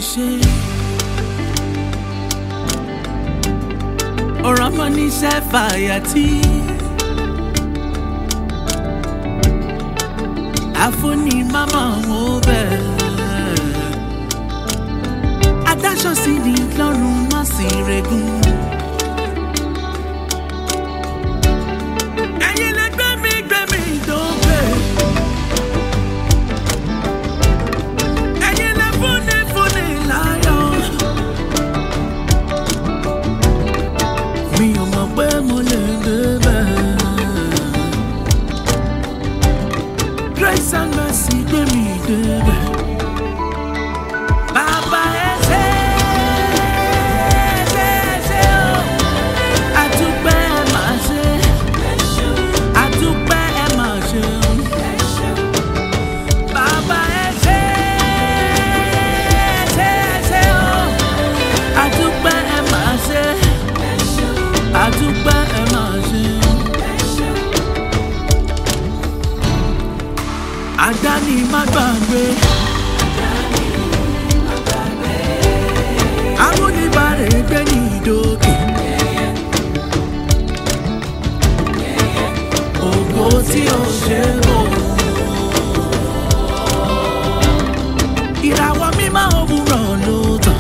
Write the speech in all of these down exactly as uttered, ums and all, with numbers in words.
ṣe. Ọ̀rọ̀ mọ́ níṣẹ́ fàyàtì. Àfúnni máma wọn bẹ́ẹ̀. Adáṣọ sí ni lọ́rùn má sì regún. Ẹ̀yin lè gbé mi gbé mi dókè. Ẹ̀yin lè fúnni fúnni láyọ̀. Mi ò mọ̀ pé mo lè débẹ̀. Grace and mercy gbé mi débẹ̀. Bàbá ẹ ṣé, ṣé, ṣé o. Àdúpẹ́ ẹ máa ṣe. Àdúpẹ́ ẹ máa ṣe. Bàbá ẹ ṣé, ṣé, ṣé o. Àdúpẹ́ ẹ máa ṣe. Àdúpẹ́ ẹ máa ṣe. Àdáni má gbàgbé. Amúnibàrè gbé ní ìdókè. Ògo tí ó ṣe wò. Ìràwọ̀ mímọ́ òwúrọ̀ ló tàn.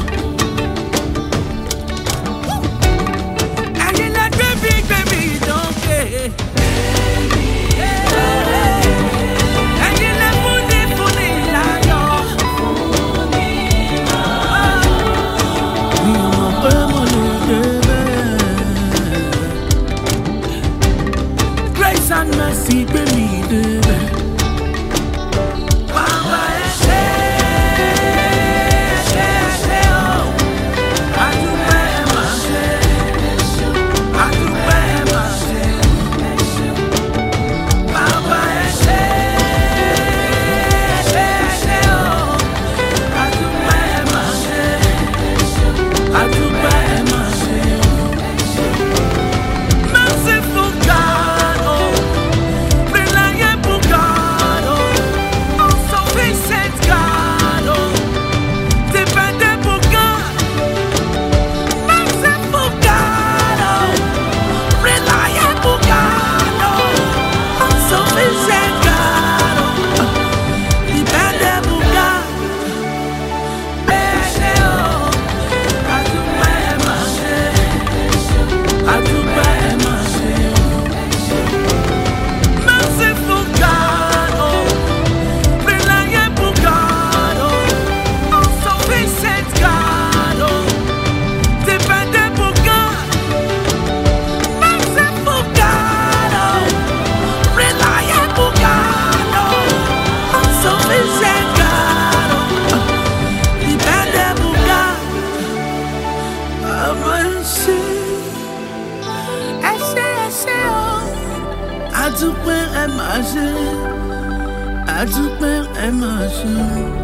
Ẹ̀yin lẹ gbé mi gbé mi dókè. Ẹ̀yin lẹ fúnni fúnni láyọ̀. Mi ò mọ̀ pé mo lè débẹ̀. Grace and mercy gbé mi débẹ̀. Bàbá ẹ ṣé, ṣé, ṣé o. Àdúpẹ́ ẹ máa ṣe. Àdúpẹ́ ẹ máa ṣe. Bàbá ẹ ṣé, ṣé, ṣé o. Àdúpẹ́ ẹ máa ṣe. Àdúpẹ́ ẹ máa ṣe. Merciful God, oh, reliable God, oh, all-sufficient God, oh, dependable God, merciful God, oh, reliable God, oh, all-sufficient God, oh, dependable God. Ẹ ṣé o, àdúpẹ́ ẹ máa ṣe. Àdúpẹ́ ẹ máa ṣe. Merciful God, oh, reliable God, oh, all-sufficient God, oh, dependable God, merciful God, oh, reliable God, oh, all-sufficient God, oh, dependable God. Bàbá ẹ ṣé, ẹ ṣé, ẹ ṣé o. Àdúpẹ́ ẹ máa ṣe. Àdúpẹ́ ẹ máa ṣe.